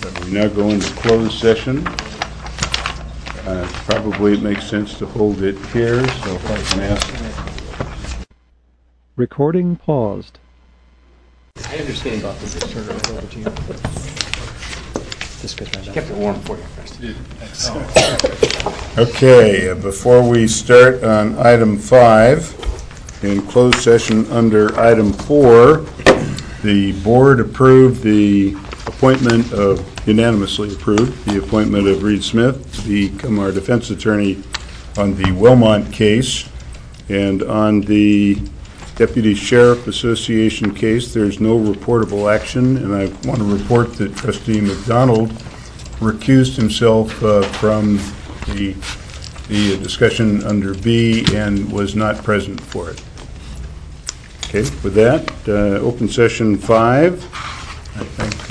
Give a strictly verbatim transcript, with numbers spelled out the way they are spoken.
We now go into closed session. Uh, Probably it makes sense to hold it here, so if I can ask. Recording paused. I understand about this. Turn it over to you. This goes right down. Kept it warm for you first. Okay, uh, before we start on item five, in closed session under item four, the board approved the appointment of, unanimously approved, the appointment of Reed Smith to become our defense attorney on the Wilmot case. And on the Deputy Sheriff Association case, there's no reportable action, and I want to report that Trustee McDonald recused himself uh, from the, the discussion under B and was not present for it. Okay, with that, uh, open session five.